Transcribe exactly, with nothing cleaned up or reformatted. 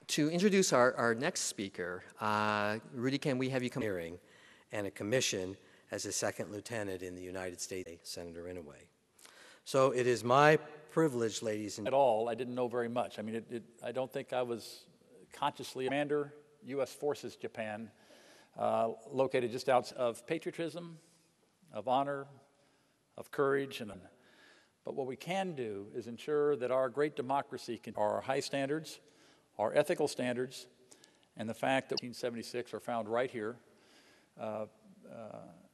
To introduce our, our next speaker, uh, Rudy, can we have you come? Hearing and a commission as a second lieutenant in the United States, Senator Inouye. So it is my privilege, ladies and at all. I didn't know very much. I mean, it, it, I don't think I was consciously a commander, U S Forces Japan, uh, located just out of patriotism, of honor, of courage. And, but what we can do is ensure that our great democracy can, our high standards, our ethical standards, and the fact that nineteen seventy-six are found right here, uh, uh,